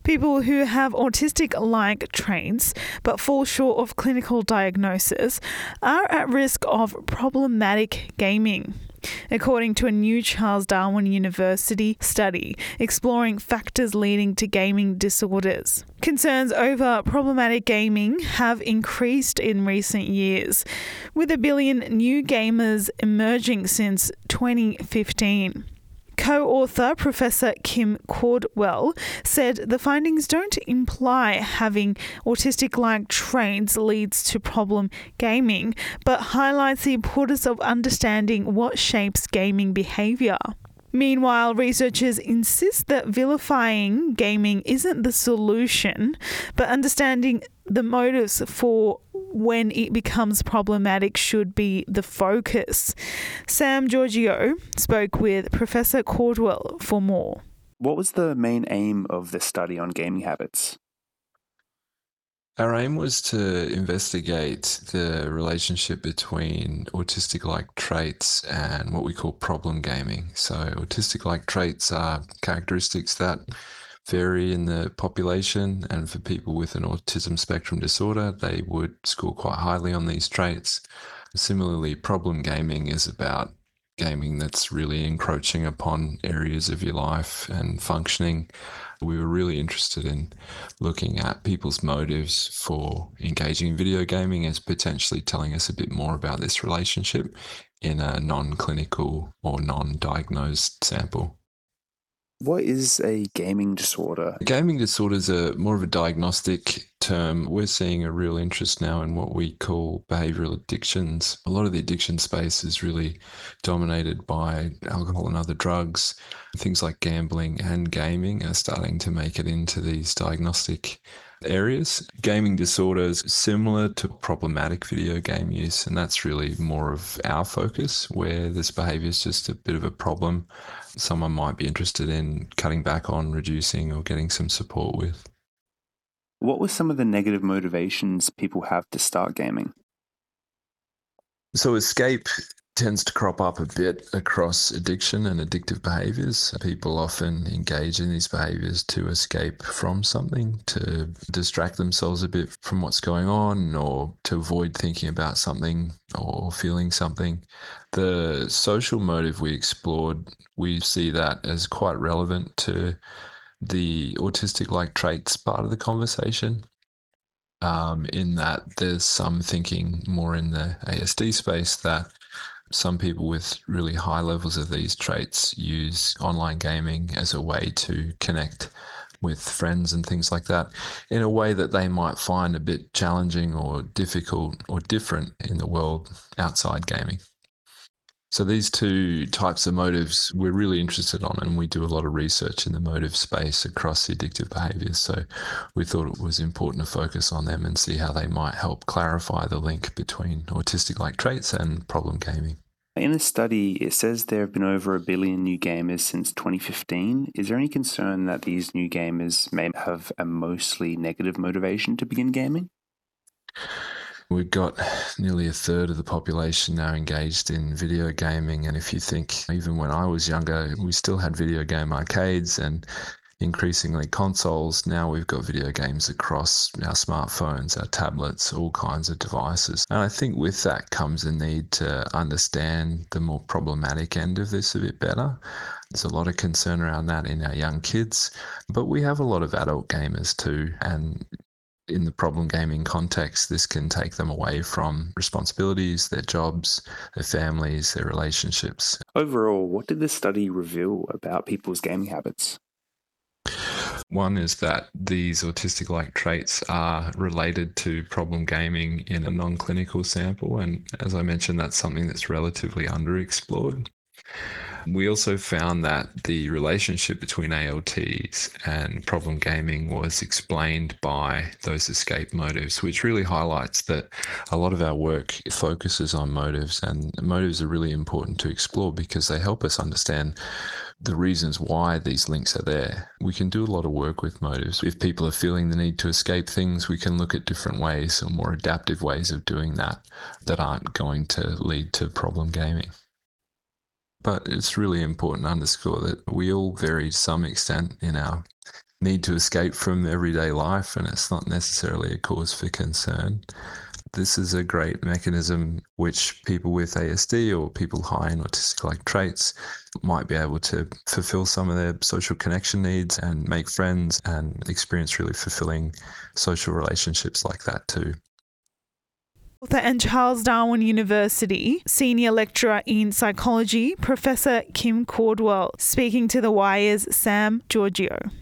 People who have autistic-like traits but fall short of clinical diagnosis are at risk of problematic gaming, according to a new Charles Darwin University study exploring factors leading to gaming disorders. Concerns over problematic gaming have increased in recent years, with 1 billion new gamers emerging since 2015. Co-author Professor Kim Caldwell said the findings don't imply having autistic-like traits leads to problem gaming, but highlights the importance of understanding what shapes gaming behaviour. Meanwhile, researchers insist that vilifying gaming isn't the solution, but understanding the motives for when it becomes problematic should be the focus. Sam Giorgio spoke with Professor Caldwell for more. What was the main aim of this study on gaming habits? Our aim was to investigate the relationship between autistic-like traits and what we call problem gaming. So autistic-like traits are characteristics that vary in the population, and for people with an autism spectrum disorder, they would score quite highly on these traits. Similarly, problem gaming is about gaming that's really encroaching upon areas of your life and functioning. We were really interested in looking at people's motives for engaging in video gaming as potentially telling us a bit more about this relationship in a non-clinical or non-diagnosed sample. What is a gaming disorder? Gaming disorders are more of a diagnostic term. We're seeing a real interest now in what we call behavioural addictions. A lot of the addiction space is really dominated by alcohol and other drugs. Things like gambling and gaming are starting to make it into these diagnostic areas. Gaming disorders similar to problematic video game use, and that's really more of our focus, where this behaviour is just a bit of a problem someone might be interested in cutting back on, reducing, or getting some support with. What were some of the negative motivations people have to start gaming? So escape tends to crop up a bit across addiction and addictive behaviours. People often engage in these behaviours to escape from something, to distract themselves a bit from what's going on, or to avoid thinking about something or feeling something. The social motive we explored, we see that as quite relevant to the autistic-like traits part of the conversation. In that there's some thinking more in the ASD space that some people with really high levels of these traits use online gaming as a way to connect with friends and things like that in a way that they might find a bit challenging or difficult or different in the world outside gaming. So these two types of motives we're really interested on, and we do a lot of research in the motive space across the addictive behaviours. So we thought it was important to focus on them and see how they might help clarify the link between autistic-like traits and problem gaming. In the study, it says there have been over 1 billion new gamers since 2015. Is there any concern that these new gamers may have a mostly negative motivation to begin gaming? We've got nearly a third of the population now engaged in video gaming, and if you think even when I was younger, we still had video game arcades and increasingly consoles. Now we've got video games across our smartphones, our tablets, all kinds of devices. And I think with that comes a need to understand the more problematic end of this a bit better. There's a lot of concern around that in our young kids, but we have a lot of adult gamers too, and in the problem gaming context, this can take them away from responsibilities, their jobs, their families, their relationships. Overall, what did this study reveal about people's gaming habits? One is that these autistic-like traits are related to problem gaming in a non-clinical sample, and as I mentioned, that's something that's relatively underexplored. We also found that the relationship between ALTs and problem gaming was explained by those escape motives, which really highlights that a lot of our work focuses on motives, and motives are really important to explore because they help us understand the reasons why these links are there. We can do a lot of work with motives. If people are feeling the need to escape things, we can look at different ways or more adaptive ways of doing that that aren't going to lead to problem gaming. But it's really important to underscore that we all vary to some extent in our need to escape from everyday life, and it's not necessarily a cause for concern. This is a great mechanism which people with ASD or people high in autistic-like traits might be able to fulfill some of their social connection needs and make friends and experience really fulfilling social relationships like that too. Author and Charles Darwin University Senior Lecturer in Psychology, Professor Kim Cordwell, speaking to The Wire's Sam Giorgio.